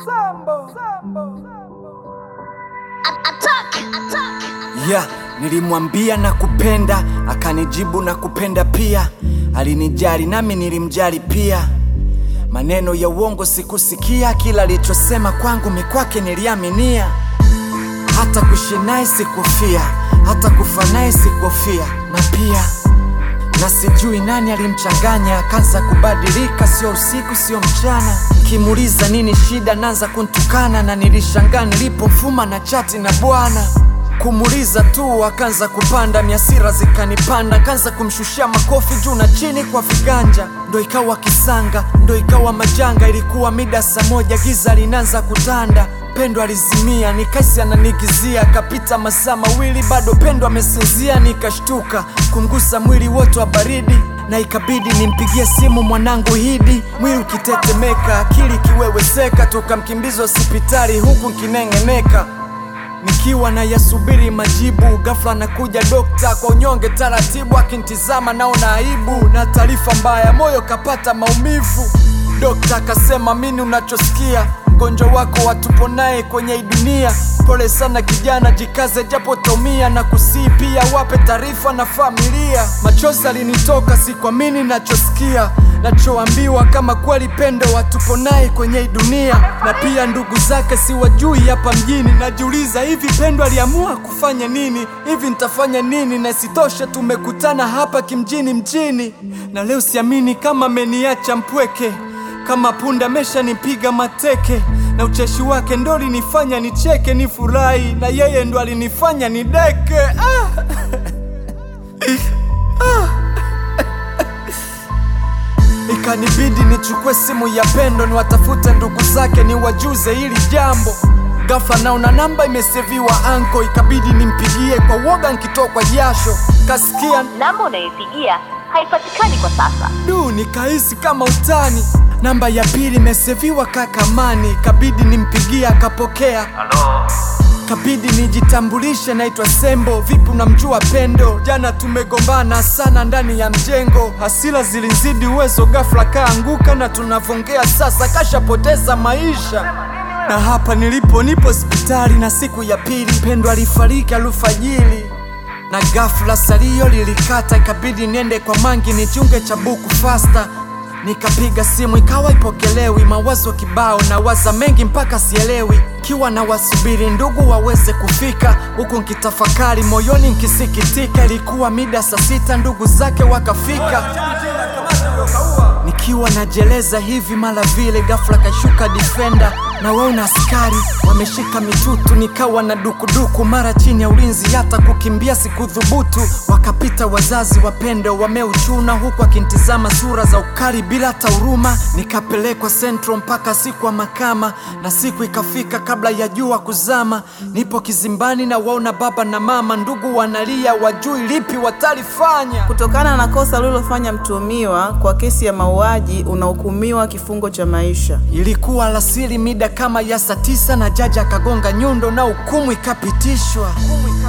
Yeah, nilimwambia na kupenda, akanijibu na kupenda pia. Alinijali nami nilimjali pia. Maneno ya uongo sikusikia, kila alichosema kwangu mikwake niliaminia. Hata kuishi naye sikufia, hata kufa naye sikufia. Na pia na sijui nani alimchanganya, akaanza kubadilika, sio usiku sio mchana. Kimuuliza nini shida, naanza kuntukana, na nilishangaa nilipomfuma na chati na bwana. Kumuuliza tu akaanza kupanda, hasira zikanipanda, akaanza kumshushia makofi juu na chini kwa viganja. Ndo ikawa kisanga, ndo ikawa majanga. Ilikuwa mida saa moja, giza linaanza kutanda. Pendo alizimia, nikaisi ananigizia. Akapita masaa mawili, bado Pendo amesinzia. Nikashtuka kumgusa mwili wote wa baridi, na ikabidi nimpigie simu mwanangu Hidi. Mwili ukitetemeka, akili kiweweseka, tukamkimbiza hospitali huku nkinengeneka. Nikiwa na yasubiri majibu, ghafla nakuja dokta kwa unyonge taratibu. Akinitizama naona aibu na taarifa mbaya, moyo kapata maumivu. Dokta akasema mini unachosikia, mgonjwa wako watupo naye kwenye dunia. Pole sana kijana, jikaze japo tomia, na kusii pia wape taarifa na familia. Machozi alinitoka, sikuamini nachosikia, nachoambiwa kama kweli Pendo watupo naye kwenye dunia. Na pia ndugu zake siwajui hapa mjini. Najiuliza hivi Pendo aliamua kufanya nini? Hivi nitafanya nini? Na sitoshe tumekutana hapa kimjini mjini, na leo siamini kama ameniacha mpweke. Kama punda mesha nipiga mateke, na ucheshi wake ndo alinifanya nicheke nifurahi, na yeye ndo alinifanya nideke. Ikanibidi nichukue simu ya Pendo, niwatafute ndugu zake niwajuze hili jambo. Ghafla naona namba imeseviwa anko, ikabidi nimpigie kwa woga nikitokwa jasho. Kasikia namba unayopigia haipatikani kwa sasa. Nikahisi kama utani. Namba ya pili imeseviwa Kakamani, kabidi nimpigia akapokea. Halo. Kabidi nijitambulishe, naitwa Sembo. Vipi unamjua Pendo? Jana tumegombana sana ndani ya mjengo, hasira zilinzidi uwezo, ghafla kaanguka, na tunavongea sasa kashapoteza maisha. Na hapa nilipo nipo hospitali, na siku ya pili Pendo alifariki alfajiri. Na ghafla salio lilikata, ikabidi niende kwa mangi nichunge chabuku fasta. Nikapiga simu ikawa ipokelewi, mawazo kibao na waza mengi mpaka sielewi. Kiwa na wasubiri ndugu waweze kufika, huku nkitafakari moyoni nkisikitika. Ilikuwa mida saa 6 ndugu zake wakafika. Nikiwa najeleza hivi mara vile ghafla kashuka defender, na wao na askari wameshika mitutu. Nikawa na dukuduku mara chini ya ulinzi, hata kukimbia sikudhubutu. Wakapita wazazi wa Pendo wameuchuna, huku akinitizama sura za ukali bila hata huruma. Nikapelekwa Central mpaka siku ya mahakama, na siku ikafika kabla ya jua kuzama. Nipo kizimbani na waona baba na mama, ndugu wanalia wajui lipi watalifanya. Kutokana na kosa lilofanya mtuhumiwa kwa kesi ya mauaji, unahukumiwa kifungo cha maisha. Ilikuwa alasiri mida kama ya saa 9, na jaji akagonga nyundo na hukumu ikapitishwa.